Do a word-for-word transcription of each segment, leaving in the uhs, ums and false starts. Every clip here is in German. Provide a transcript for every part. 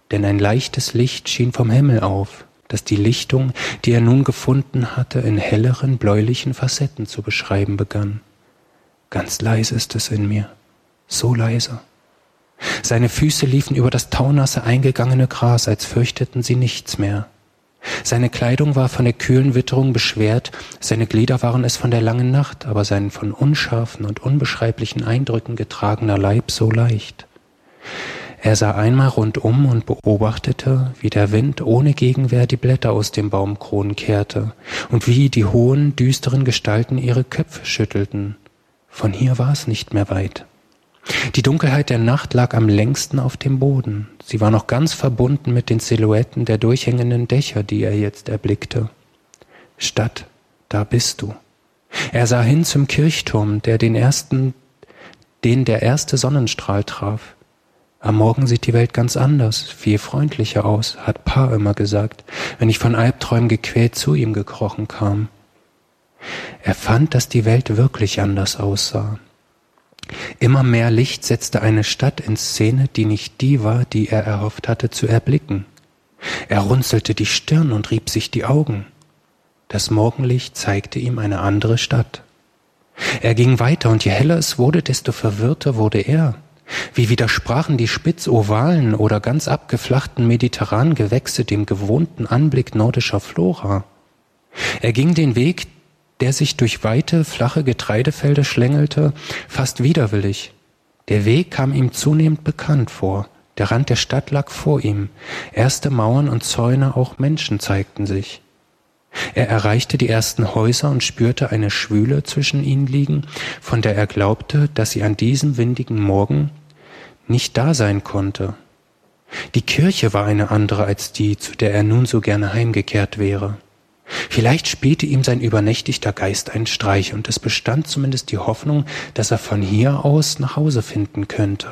denn ein leichtes Licht schien vom Himmel auf, das die Lichtung, die er nun gefunden hatte, in helleren, bläulichen Facetten zu beschreiben begann. Ganz leise ist es in mir, so leise. Seine Füße liefen über das taunasse, eingegangene Gras, als fürchteten sie nichts mehr. Seine Kleidung war von der kühlen Witterung beschwert, seine Glieder waren es von der langen Nacht, aber sein von unscharfen und unbeschreiblichen Eindrücken getragener Leib so leicht. Er sah einmal rundum und beobachtete, wie der Wind ohne Gegenwehr die Blätter aus den Baumkronen kehrte und wie die hohen, düsteren Gestalten ihre Köpfe schüttelten. Von hier war es nicht mehr weit. Die Dunkelheit der Nacht lag am längsten auf dem Boden. Sie war noch ganz verbunden mit den Silhouetten der durchhängenden Dächer, die er jetzt erblickte. Stadt, da bist du. Er sah hin zum Kirchturm, der den ersten, den der erste Sonnenstrahl traf. Am Morgen sieht die Welt ganz anders, viel freundlicher aus, hat Pa immer gesagt, wenn ich von Albträumen gequält zu ihm gekrochen kam. Er fand, dass die Welt wirklich anders aussah. Immer mehr Licht setzte eine Stadt in Szene, die nicht die war, die er erhofft hatte zu erblicken. Er runzelte die Stirn und rieb sich die Augen. Das Morgenlicht zeigte ihm eine andere Stadt. Er ging weiter, und je heller es wurde, desto verwirrter wurde er. Wie widersprachen die spitz-ovalen oder ganz abgeflachten mediterranen Gewächse dem gewohnten Anblick nordischer Flora. Er ging den Weg, der sich durch weite, flache Getreidefelder schlängelte, fast widerwillig. Der Weg kam ihm zunehmend bekannt vor. Der Rand der Stadt lag vor ihm. Erste Mauern und Zäune, auch Menschen zeigten sich. Er erreichte die ersten Häuser und spürte eine Schwüle zwischen ihnen liegen, von der er glaubte, dass sie an diesem windigen Morgen nicht da sein konnte. Die Kirche war eine andere als die, zu der er nun so gerne heimgekehrt wäre. Vielleicht spielte ihm sein übernächtigter Geist einen Streich, und es bestand zumindest die Hoffnung, dass er von hier aus nach Hause finden könnte.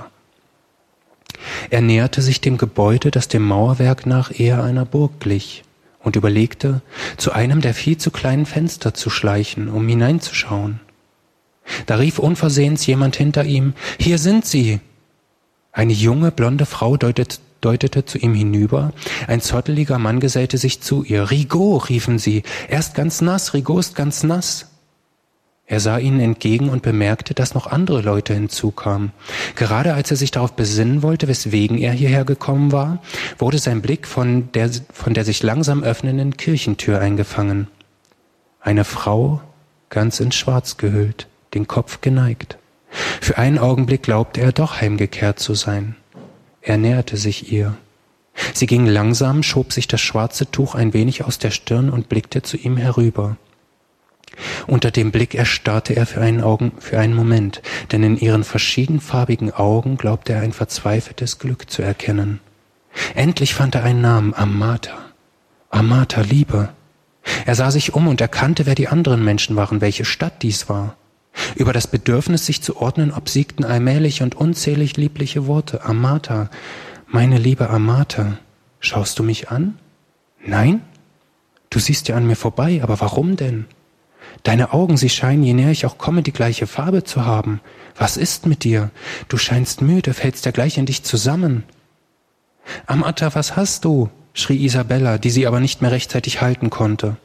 Er näherte sich dem Gebäude, das dem Mauerwerk nach eher einer Burg glich, und überlegte, zu einem der viel zu kleinen Fenster zu schleichen, um hineinzuschauen. Da rief unversehens jemand hinter ihm: »Hier sind sie!« Eine junge, blonde Frau deutete deutete zu ihm hinüber. Ein zotteliger Mann gesellte sich zu ihr. »Rigaud«, riefen sie, »er ist ganz nass, Rigaud ist ganz nass.« Er sah ihnen entgegen und bemerkte, dass noch andere Leute hinzukamen. Gerade als er sich darauf besinnen wollte, weswegen er hierher gekommen war, wurde sein Blick von der, von der sich langsam öffnenden Kirchentür eingefangen. Eine Frau, ganz in Schwarz gehüllt, den Kopf geneigt. Für einen Augenblick glaubte er doch heimgekehrt zu sein. Er näherte sich ihr. Sie ging langsam, schob sich das schwarze Tuch ein wenig aus der Stirn und blickte zu ihm herüber. Unter dem Blick erstarrte er für einen, Augen, für einen Moment, denn in ihren verschiedenfarbigen Augen glaubte er ein verzweifeltes Glück zu erkennen. Endlich fand er einen Namen: Amata. Amata, Liebe. Er sah sich um und erkannte, wer die anderen Menschen waren, welche Stadt dies war. Über das Bedürfnis, sich zu ordnen, obsiegten allmählich und unzählig liebliche Worte. Amata, meine liebe Amata, schaust du mich an? Nein? Du siehst ja an mir vorbei, aber warum denn? Deine Augen, sie scheinen, je näher ich auch komme, die gleiche Farbe zu haben. Was ist mit dir? Du scheinst müde, fällst ja gleich in dich zusammen. Amata, was hast du? Schrie Isabella, die sie aber nicht mehr rechtzeitig halten konnte.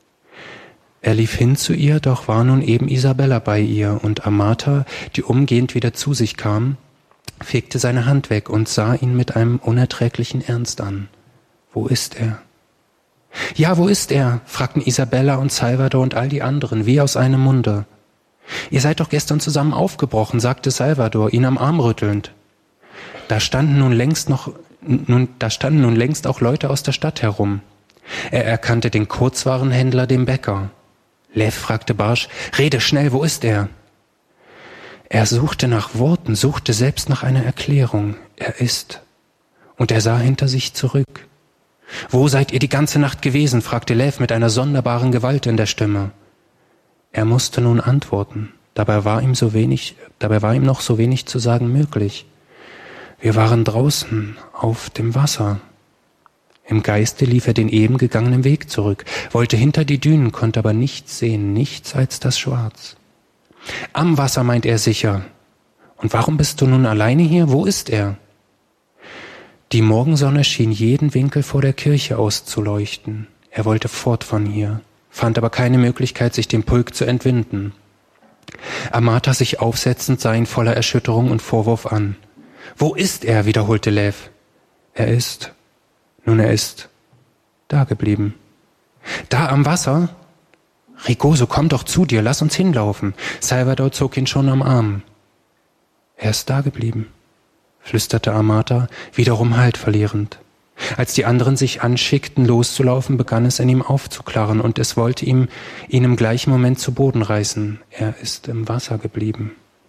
Er lief hin zu ihr, doch war nun eben Isabella bei ihr, und Amata, die umgehend wieder zu sich kam, fegte seine Hand weg und sah ihn mit einem unerträglichen Ernst an. Wo ist er? Ja, wo ist er? Fragten Isabella und Salvador und all die anderen, wie aus einem Munde. Ihr seid doch gestern zusammen aufgebrochen, sagte Salvador, ihn am Arm rüttelnd. Da standen nun längst noch, nun, da standen nun längst auch Leute aus der Stadt herum. Er erkannte den Kurzwarenhändler, den Bäcker. Lev fragte barsch: »Rede schnell, wo ist er?« Er suchte nach Worten, suchte selbst nach einer Erklärung. Er ist. Und er sah hinter sich zurück. »Wo seid ihr die ganze Nacht gewesen?« fragte Lev mit einer sonderbaren Gewalt in der Stimme. Er musste nun antworten. Dabei war ihm so wenig, dabei war ihm noch so wenig zu sagen möglich. »Wir waren draußen, auf dem Wasser.« Im Geiste lief er den eben gegangenen Weg zurück, wollte hinter die Dünen, konnte aber nichts sehen, nichts als das Schwarz. »Am Wasser«, meint er sicher. »Und warum bist du nun alleine hier? Wo ist er?« Die Morgensonne schien jeden Winkel vor der Kirche auszuleuchten. Er wollte fort von hier, fand aber keine Möglichkeit, sich dem Pulk zu entwinden. Amata sich aufsetzend sah ihn voller Erschütterung und Vorwurf an. »Wo ist er?« wiederholte Lev. »Er ist, nun er ist, da geblieben.« »Da am Wasser?« »Rigaud, so komm doch zu dir, lass uns hinlaufen.« Salvador zog ihn schon am Arm. »Er ist da geblieben«, flüsterte Amata, wiederum Halt verlierend. Als die anderen sich anschickten, loszulaufen, begann es in ihm aufzuklaren und es wollte ihm ihn im gleichen Moment zu Boden reißen. Er ist im Wasser geblieben.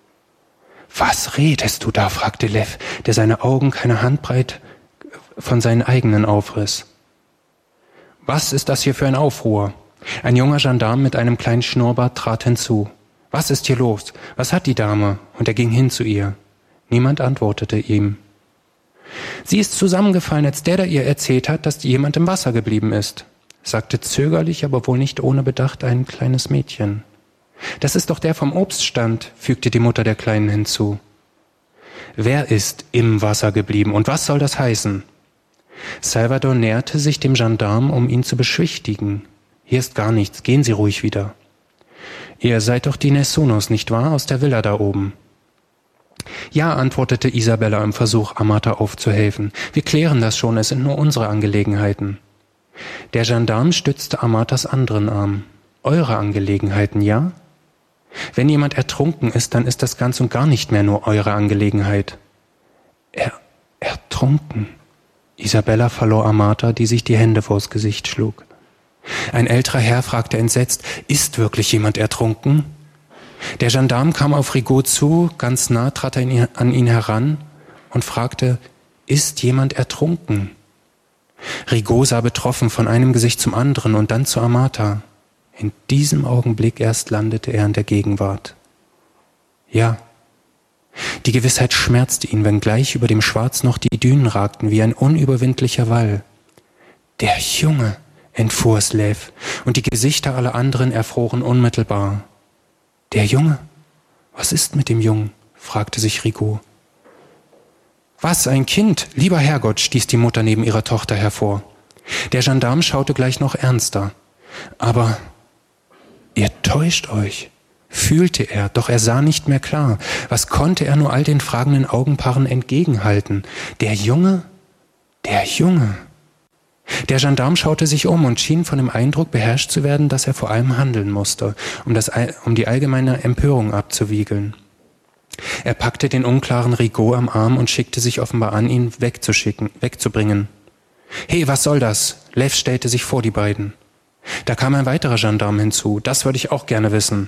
»Was redest du da?« fragte Lev, der seine Augen keine Handbreit von seinen eigenen aufriss. »Was ist das hier für ein Aufruhr?« Ein junger Gendarm mit einem kleinen Schnurrbart trat hinzu. »Was ist hier los? Was hat die Dame?« Und er ging hin zu ihr. Niemand antwortete ihm. »Sie ist zusammengefallen, als der da ihr erzählt hat, dass jemand im Wasser geblieben ist«, sagte zögerlich, aber wohl nicht ohne Bedacht ein kleines Mädchen. »Das ist doch der vom Obststand«, fügte die Mutter der Kleinen hinzu. »Wer ist im Wasser geblieben und was soll das heißen?« Salvador näherte sich dem Gendarm, um ihn zu beschwichtigen. »Hier ist gar nichts, gehen Sie ruhig wieder.« »Ihr seid doch die Nessunos, nicht wahr, aus der Villa da oben?« »Ja«, antwortete Isabella im Versuch, Amata aufzuhelfen. »Wir klären das schon, es sind nur unsere Angelegenheiten.« Der Gendarm stützte Amatas anderen Arm. »Eure Angelegenheiten, ja? Wenn jemand ertrunken ist, dann ist das ganz und gar nicht mehr nur eure Angelegenheit.« »Er, ertrunken?« Isabella verlor Amata, die sich die Hände vors Gesicht schlug. Ein älterer Herr fragte entsetzt, »Ist wirklich jemand ertrunken?« Der Gendarm kam auf Rigaud zu, ganz nah trat er an ihn heran und fragte, »Ist jemand ertrunken?« Rigaud sah betroffen von einem Gesicht zum anderen und dann zu Amata. In diesem Augenblick erst landete er in der Gegenwart. Ja, die Gewissheit schmerzte ihn, wenngleich über dem Schwarz noch die Dünen ragten wie ein unüberwindlicher Wall. »Der Junge«, entfuhr es Lev, und die Gesichter aller anderen erfroren unmittelbar. »Der Junge? Was ist mit dem Jungen?« fragte sich Rigaud. »Was, ein Kind? Lieber Herrgott«, stieß die Mutter neben ihrer Tochter hervor. Der Gendarm schaute gleich noch ernster. »Aber ihr täuscht euch«, fühlte er, doch er sah nicht mehr klar. Was konnte er nur all den fragenden Augenpaaren entgegenhalten? Der Junge? Der Junge? Der Gendarm schaute sich um und schien von dem Eindruck beherrscht zu werden, dass er vor allem handeln musste, um, das, um die allgemeine Empörung abzuwiegeln. Er packte den unklaren Rigaud am Arm und schickte sich offenbar an, ihn wegzuschicken, wegzubringen. »Hey, was soll das?« Lev stellte sich vor die beiden. Da kam ein weiterer Gendarm hinzu. »Das würde ich auch gerne wissen.«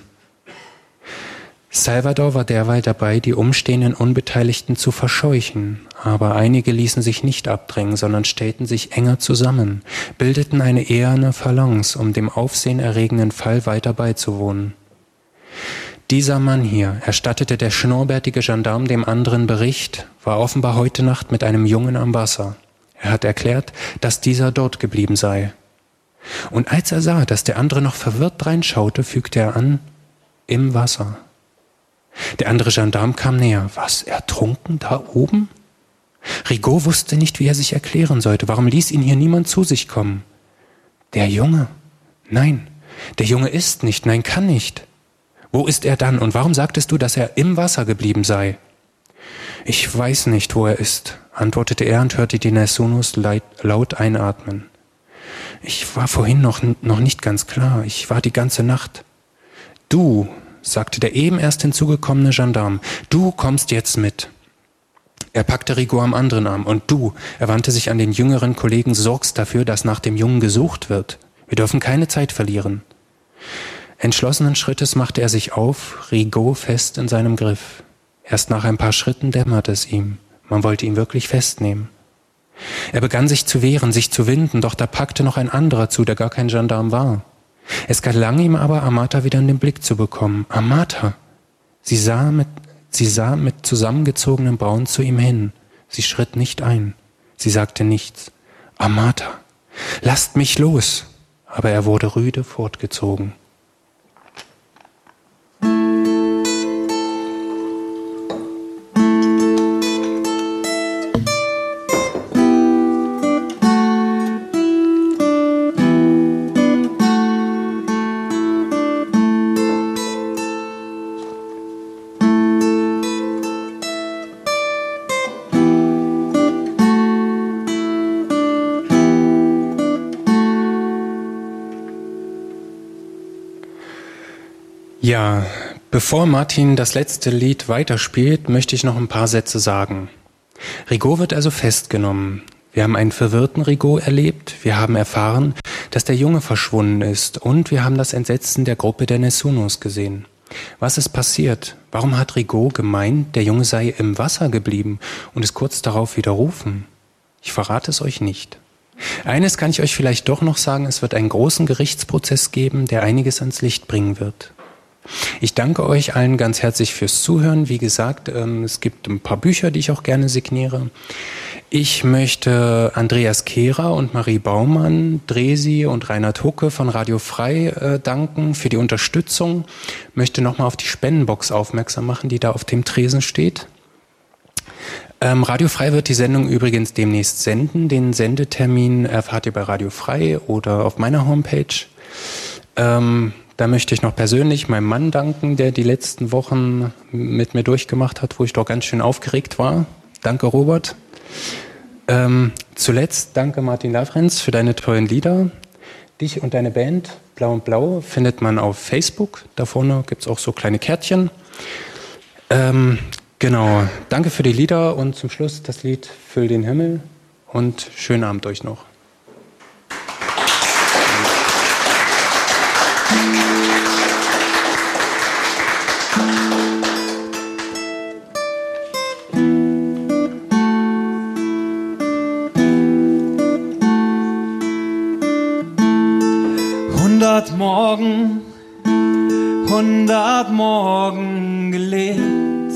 Salvador war derweil dabei, die umstehenden Unbeteiligten zu verscheuchen, aber einige ließen sich nicht abdrängen, sondern stellten sich enger zusammen, bildeten eine eherne Phalanx, um dem aufsehenerregenden Fall weiter beizuwohnen. Dieser Mann hier, erstattete der schnurrbärtige Gendarm dem anderen Bericht, war offenbar heute Nacht mit einem Jungen am Wasser. Er hat erklärt, dass dieser dort geblieben sei. Und als er sah, dass der andere noch verwirrt reinschaute, fügte er an, im Wasser. Der andere Gendarm kam näher. Was, ertrunken da oben? Rigaud wusste nicht, wie er sich erklären sollte. Warum ließ ihn hier niemand zu sich kommen? Der Junge? Nein, der Junge ist nicht, nein, kann nicht. Wo ist er dann und warum sagtest du, dass er im Wasser geblieben sei? Ich weiß nicht, wo er ist, antwortete er und hörte die Nessunos laut einatmen. Ich war vorhin noch, noch nicht ganz klar, ich war die ganze Nacht. Du, sagte der eben erst hinzugekommene Gendarm, du kommst jetzt mit. Er packte Rigaud am anderen Arm. Und du, er wandte sich an den jüngeren Kollegen, sorgst dafür, dass nach dem Jungen gesucht wird. Wir dürfen keine Zeit verlieren. Entschlossenen Schrittes machte er sich auf, Rigaud fest in seinem Griff. Erst nach ein paar Schritten dämmerte es ihm. Man wollte ihn wirklich festnehmen. Er begann sich zu wehren, sich zu winden, doch da packte noch ein anderer zu, der gar kein Gendarm war. Es gelang ihm aber, Amata wieder in den Blick zu bekommen. Amata! Sie sah mit, sie sah mit zusammengezogenen Brauen zu ihm hin. Sie schritt nicht ein. Sie sagte nichts. Amata! Lasst mich los! Aber er wurde rüde fortgezogen. Ja, bevor Martin das letzte Lied weiterspielt, möchte ich noch ein paar Sätze sagen. Rigaud wird also festgenommen. Wir haben einen verwirrten Rigaud erlebt. Wir haben erfahren, dass der Junge verschwunden ist. Und wir haben das Entsetzen der Gruppe der Nessunos gesehen. Was ist passiert? Warum hat Rigaud gemeint, der Junge sei im Wasser geblieben und es kurz darauf widerrufen? Ich verrate es euch nicht. Eines kann ich euch vielleicht doch noch sagen, es wird einen großen Gerichtsprozess geben, der einiges ans Licht bringen wird. Ich danke euch allen ganz herzlich fürs Zuhören. Wie gesagt, es gibt ein paar Bücher, die ich auch gerne signiere. Ich möchte Andreas Kehrer und Marie Baumann, Dresi und Reinhard Hucke von Radio Frei äh, danken für die Unterstützung. Möchte nochmal auf die Spendenbox aufmerksam machen, die da auf dem Tresen steht. Ähm, Radio Frei wird die Sendung übrigens demnächst senden. Den Sendetermin erfahrt ihr bei Radio Frei oder auf meiner Homepage. Ähm, da möchte ich noch persönlich meinem Mann danken, der die letzten Wochen mit mir durchgemacht hat, wo ich doch ganz schön aufgeregt war. Danke, Robert. Ähm, zuletzt danke Martin Lafrenz für deine tollen Lieder. Dich und deine Band Blau und Blau findet man auf Facebook. Da vorne gibt es auch so kleine Kärtchen. Ähm, genau, danke für die Lieder und zum Schluss das Lied Füll den Himmel und schönen Abend euch noch. Hundert Morgen, hundert Morgen gelebt.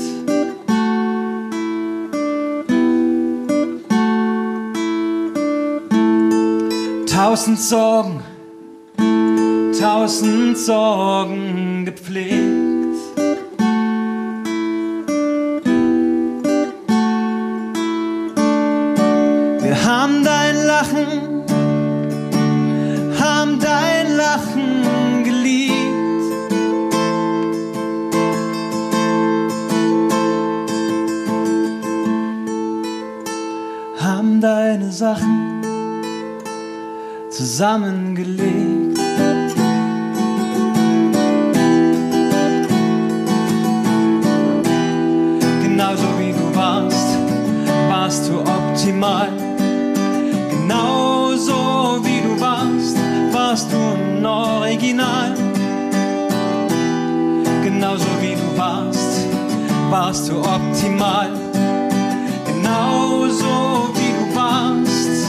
Tausend Sorgen, tausend Sorgen gepflegt. Wir haben dein Lachen, haben dein Lachen geliebt. Haben deine Sachen zusammengelegt. Genauso wie du warst, warst du optimal. Genauso wie du warst, warst du ein Original. Genauso wie du warst, warst du optimal. Genauso wie du warst.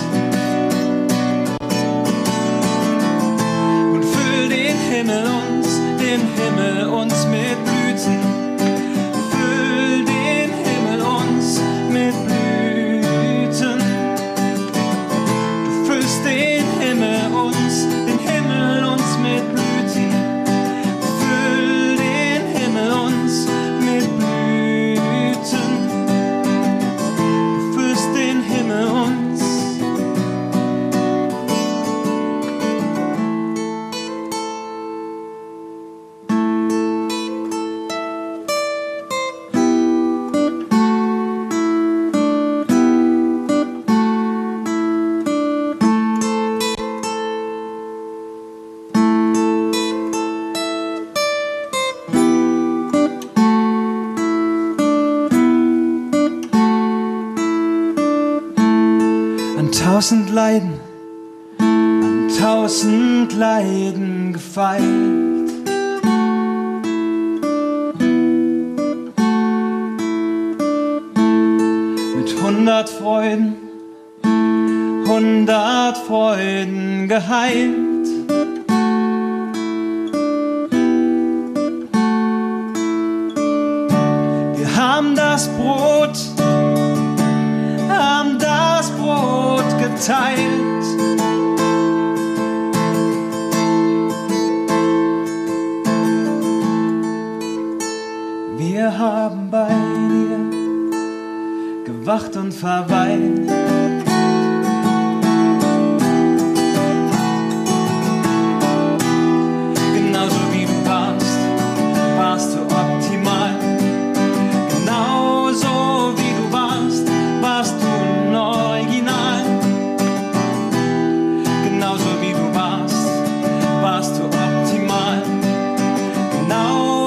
Und füll den Himmel uns, den Himmel uns mit Blüten. Füll den Himmel uns mit Blüten. Du füllst den Himmel uns, den Himmel uns mit Blüten. Füll den Himmel uns mit Blüten. Du füllst den Himmel uns. Tausend Leiden, an tausend Leiden gefeilt. Mit hundert Freuden, hundert Freuden geheilt. Wir haben das Brot, haben das Brot geteilt. Wir haben bei dir gewacht und verweilt. Genauso wie du warst, warst du optimal. Genauso wie du warst, warst du ein Original. Genauso wie du warst, warst du optimal. Genau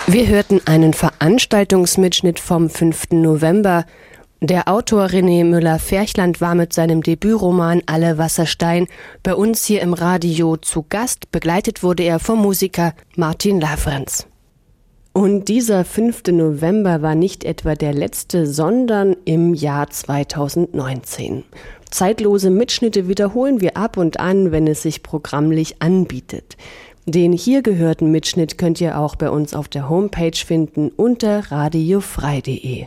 Wir hörten einen Veranstaltungsmitschnitt vom fünften November. Der Autor René Müller-Ferchland war mit seinem Debütroman Alle Wasserstein bei uns hier im Radio zu Gast. Begleitet wurde er vom Musiker Martin Lafrenz. Und dieser fünfte November war nicht etwa der letzte, sondern im Jahr zweitausendneunzehn. Zeitlose Mitschnitte wiederholen wir ab und an, wenn es sich programmlich anbietet. Den hier gehörten Mitschnitt könnt ihr auch bei uns auf der Homepage finden unter radiofrei punkt de.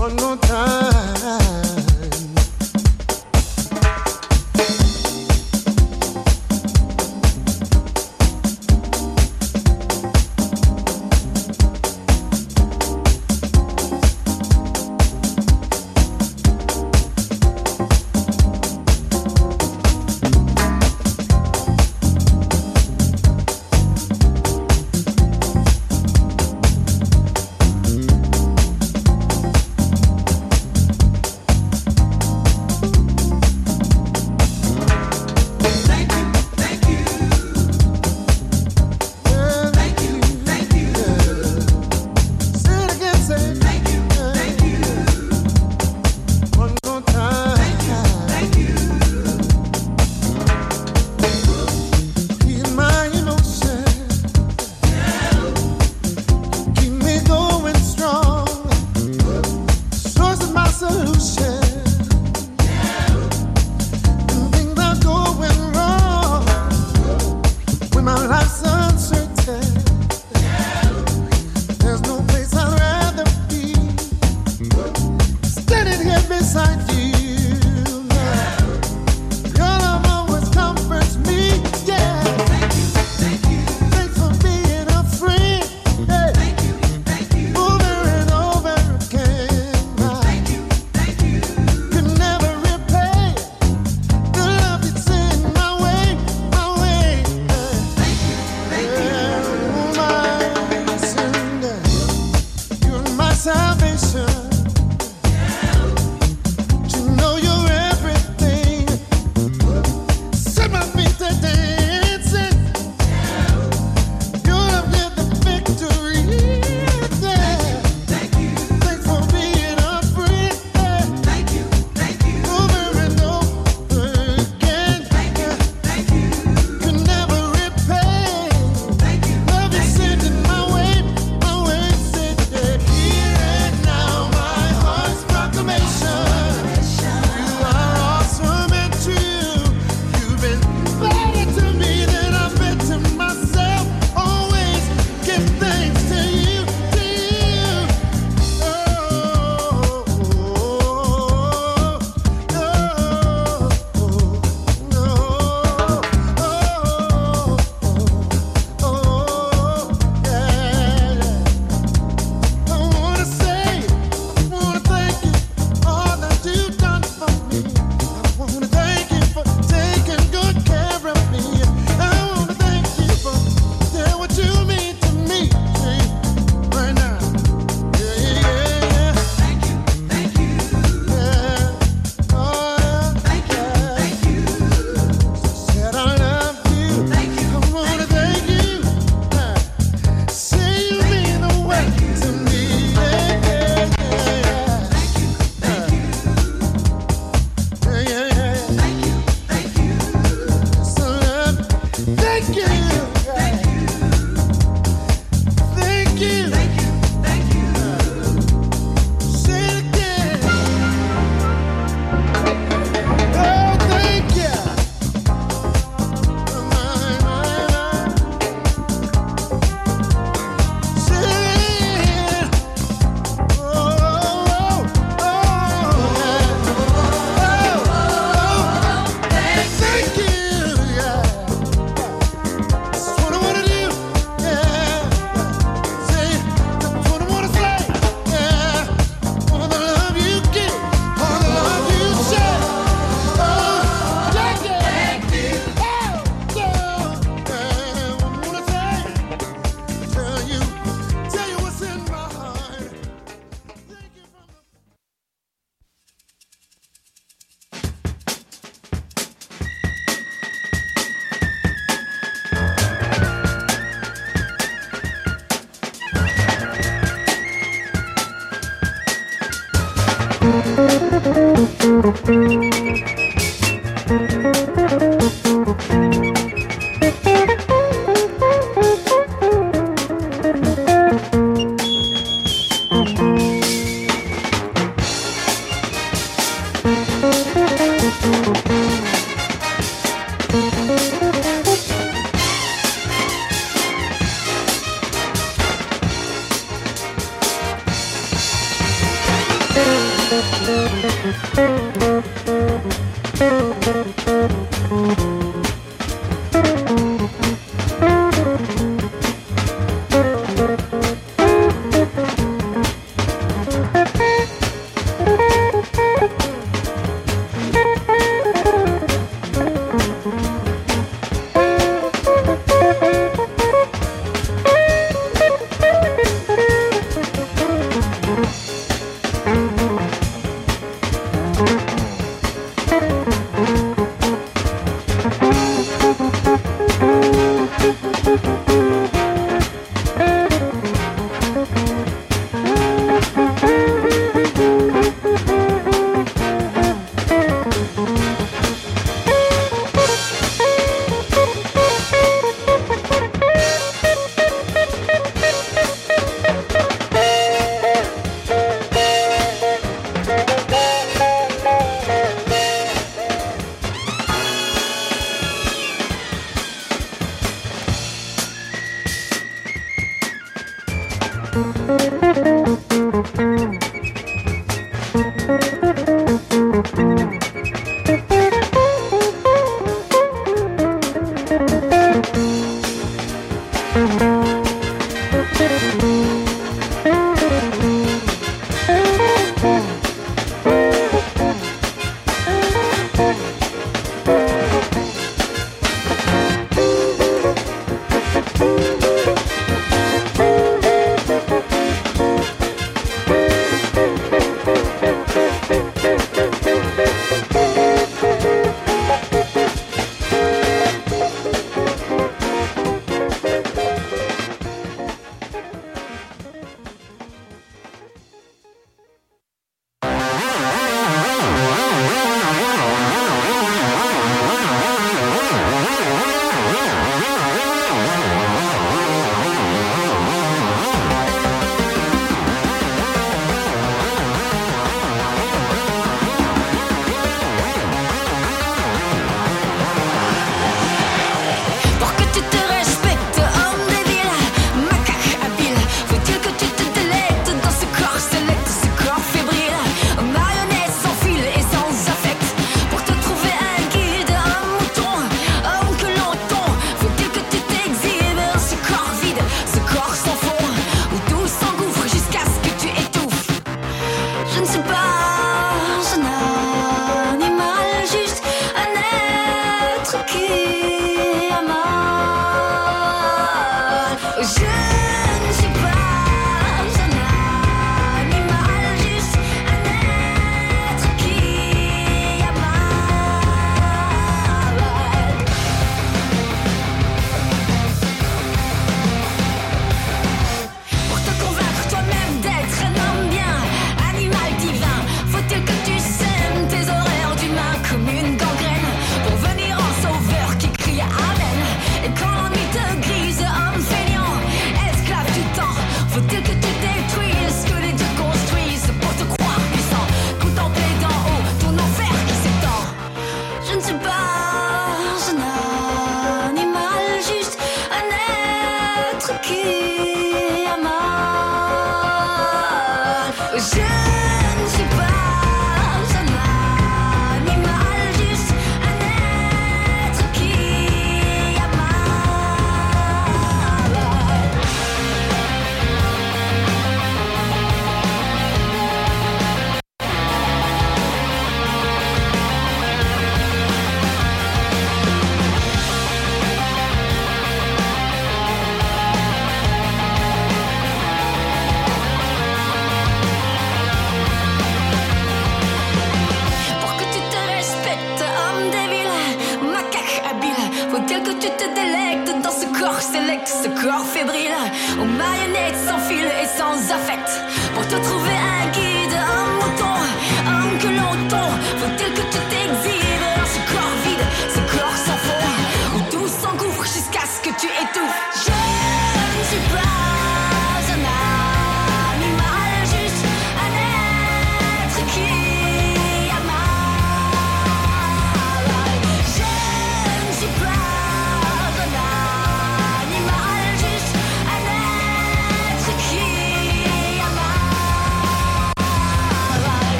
Thank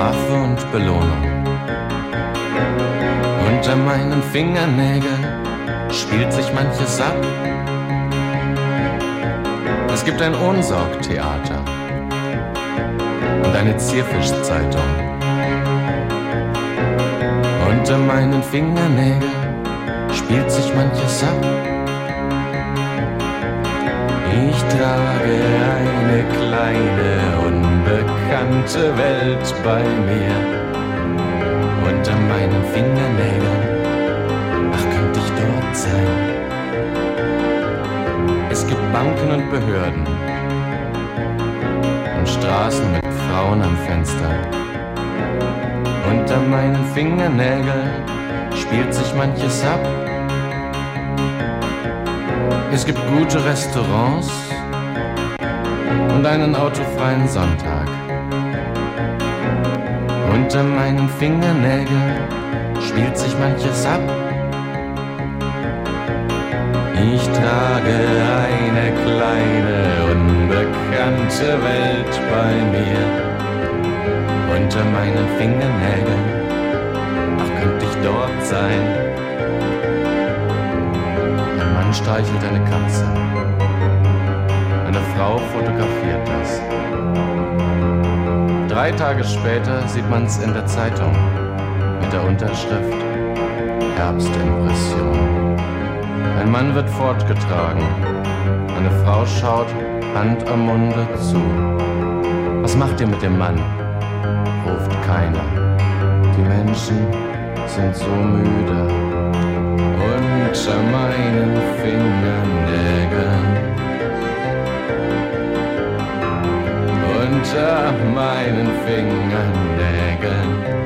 Strafe und Belohnung. Unter meinen Fingernägeln spielt sich manches ab. Es gibt ein Ohnsorgtheater und eine Zierfischzeitung. Unter meinen Fingernägeln spielt sich manches ab. Ich trage eine kleine, unbekannte Welt bei mir. Unter meinen Fingernägeln, ach, könnte ich dort sein. Es gibt Banken und Behörden und Straßen mit Frauen am Fenster. Unter meinen Fingernägeln spielt sich manches ab. Es gibt gute Restaurants und einen autofreien Sonntag. Unter meinen Fingernägeln spielt sich manches ab. Ich trage eine kleine, unbekannte Welt bei mir. Unter meinen Fingernägeln, ach, könnte ich dort sein. Ein Mann streichelt eine Katze. Eine Frau fotografiert das. Drei Tage später sieht man's in der Zeitung mit der Unterschrift Herbstimpression. Ein Mann wird fortgetragen. Eine Frau schaut, Hand am Munde, zu. Was macht ihr mit dem Mann? Ruft keiner. Die Menschen sind so müde. Unter meinen Fingernägeln. Unter meinen Fingernägeln.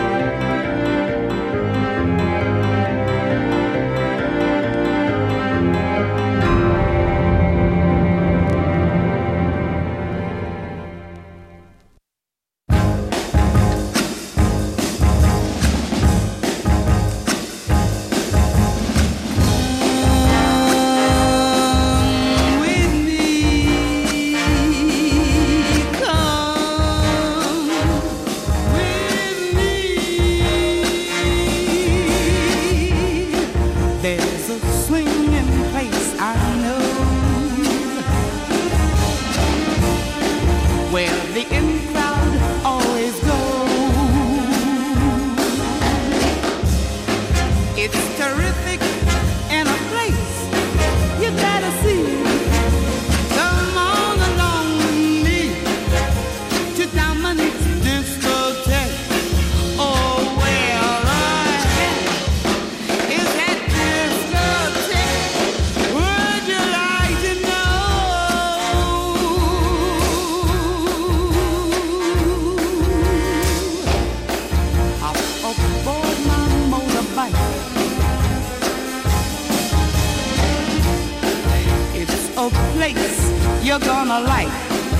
You're gonna like.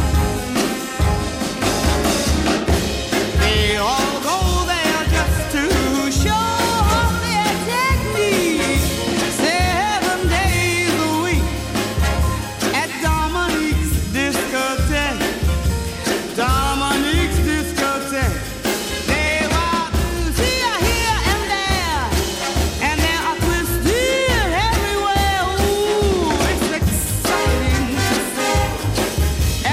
They all go there just to show off their technique. Seven days a week at Dominique's discotheque. Dominique's discotheque. They walk here, here and there, and there are twists here everywhere. Ooh, it's exciting to see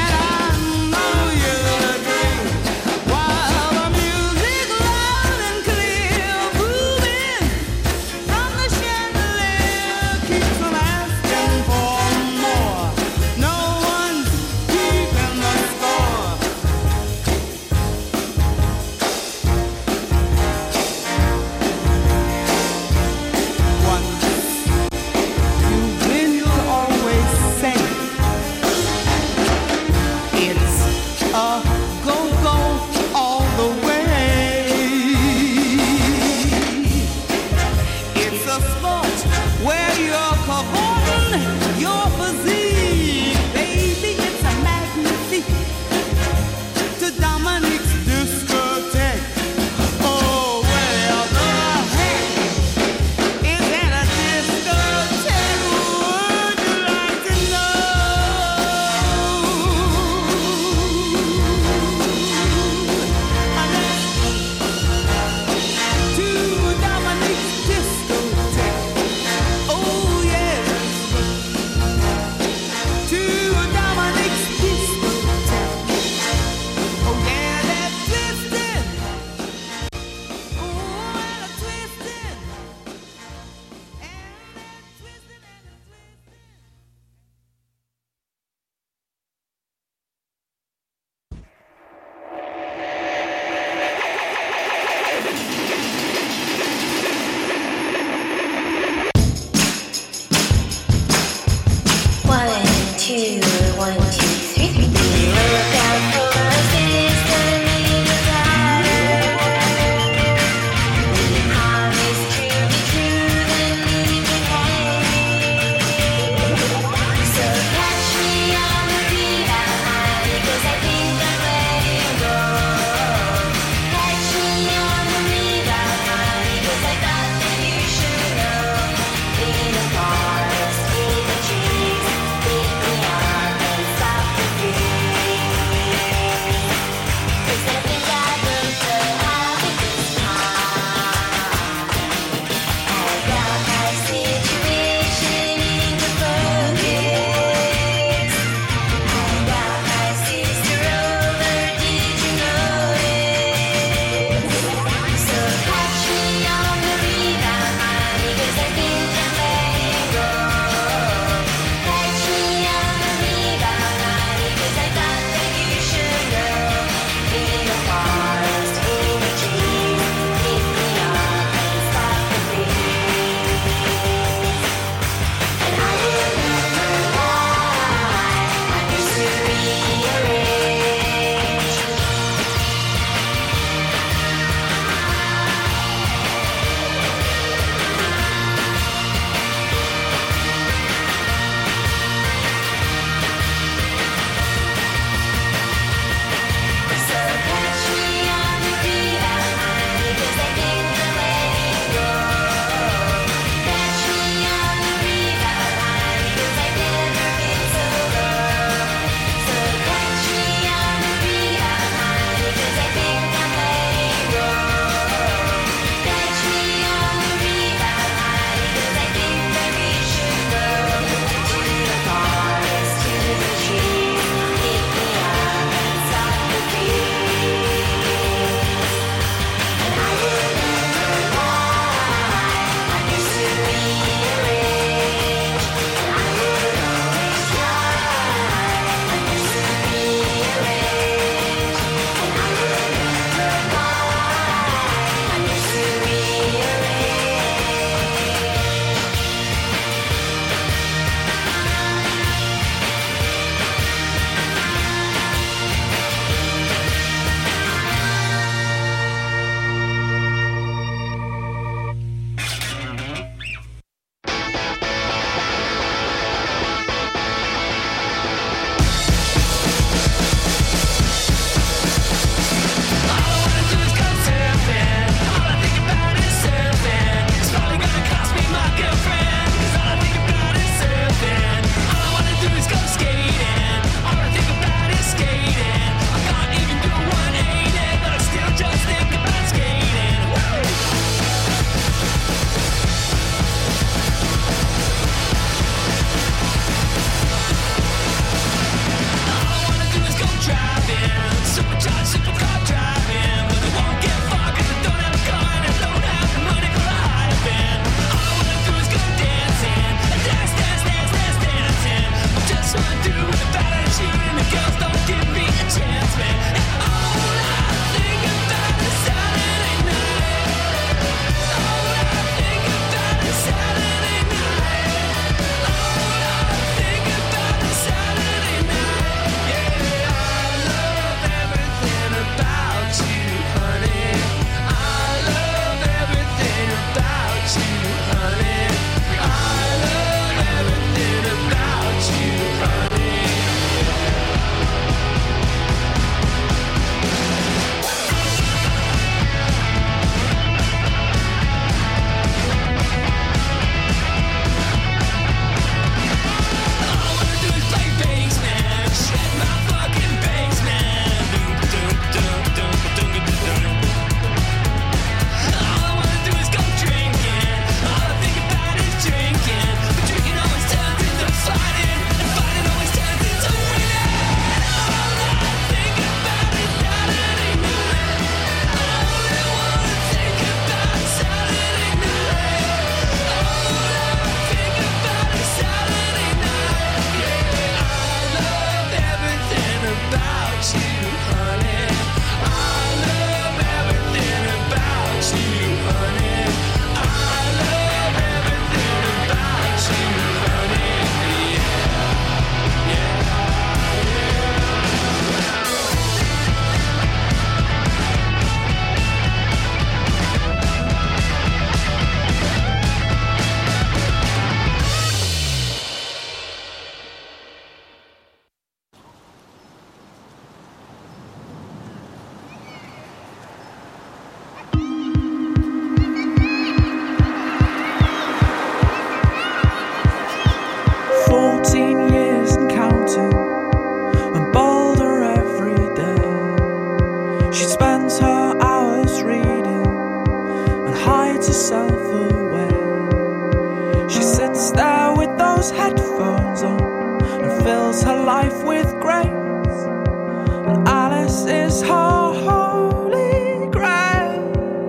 spends her hours reading and hides herself away. She sits there with those headphones on and fills her life with grace. And Alice is her holy grail.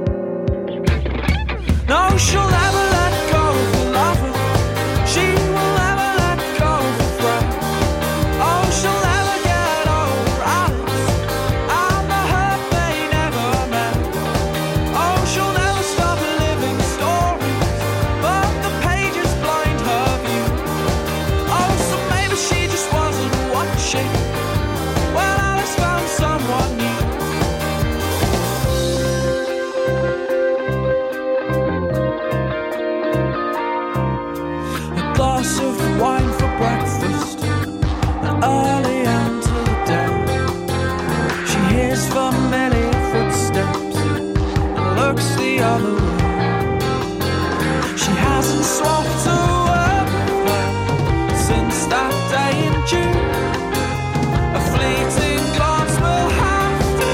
No, she'll never let go of the lover. She will never let go of the friend. Oh, she'll never get over Alice and the hurt they never met. Oh, she'll never stop living stories, but the pages blind her view. Oh, so maybe she just wasn't watching when Alice found someone new. A glass of wine for breakfast, and early into the day. She hears familiar footsteps and looks the other way. She hasn't swapped a word with her since that day in June. A fleeting glance will have to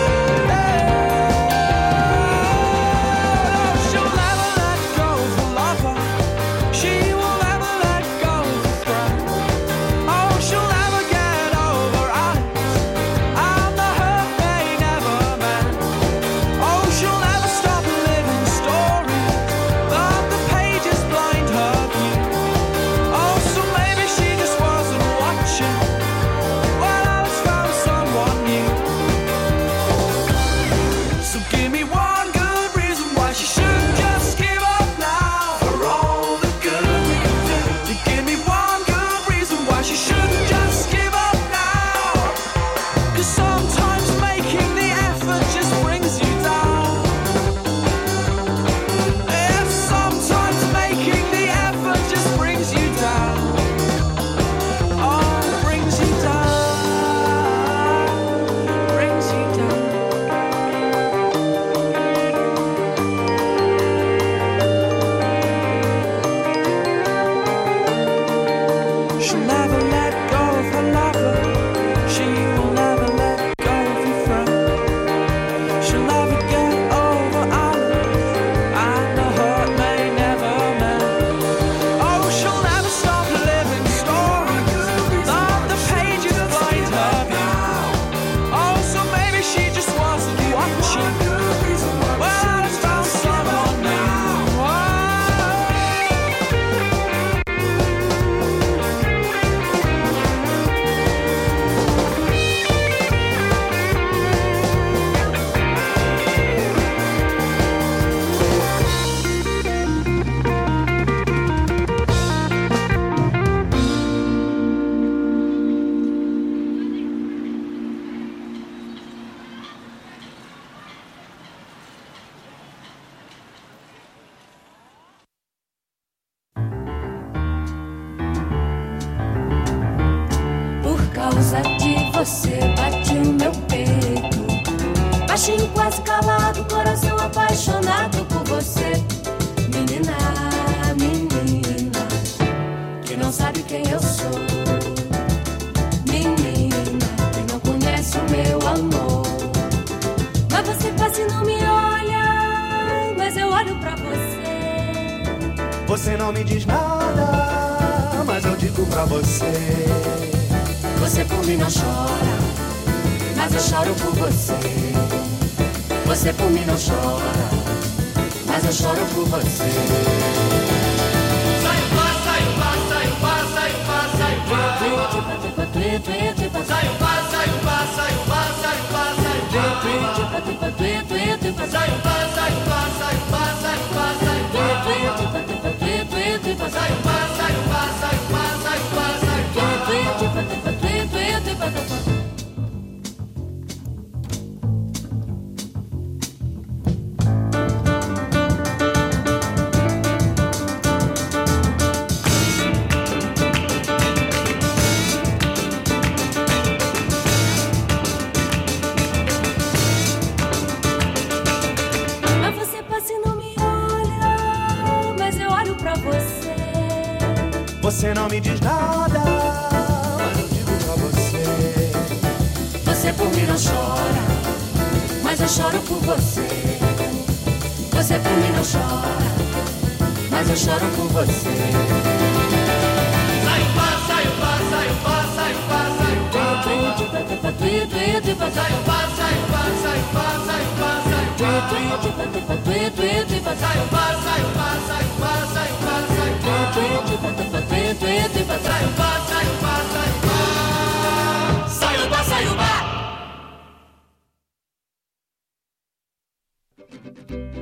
end. She'll never let go of the lover. She will never let go of the friend. Oh, she'll never get over Alice and the hurt they never met. Oh, she'll never stop living stories, but the pages blind her view. Oh, so maybe she just wasn't watching when Alice found someone new. So give me one good reason why she shouldn't just give up now. For all the good we do. You give me one good reason why she shouldn't just give up now. Cause sometimes making the effort just brings you down. Yes, sometimes making the effort just brings you down. Oh, brings you down. Brings you down. She'll never let go of her lover. She will never let go of her friend. She'll never get over Alice and the hurt they never mend. Oh, she'll never stop living stories that the pages blind her view. Oh, so maybe she just wasn't watching when Alice found someone new. Oh. Por causa de você bate o meu peito. Baixinho, quase calado, coração apaixonado por você. Menina, menina, que não sabe quem eu sou. Menina, que não conhece o meu amor. Mas você passa e não me olha, mas eu olho pra você. Você não me diz nada, mas eu digo pra você. Você por mim não chora, mas eu choro por você. Você por mim não chora, mas eu choro por você. Sai pá, sai pá, sai pá, sai pá, sai pá. Sai pá, sai pá, sai pá, sai pá, sai pá. Sai pá, sai pá, sai pá, sai pá, sai pá. Sai pá, sai pá, sai pá, sai pá, sai pá. Mas você passa e não me olha, mas eu olho pra você. Você não me diz nada, mas eu digo pra você. Você por mim não chora, mas eu choro por você. Você por mim não chora, mas eu choro por você. Sai pá, sai pá, sai pá, sai pá, sai pá. Sai pá, sai pá, sai pá, sai pá, sai pá. Sai pá, sai pá, sai pá, sai pá, sai pá. Sai pá, sai pá, sai pá, sai pá. Saiu pá, saiu pá.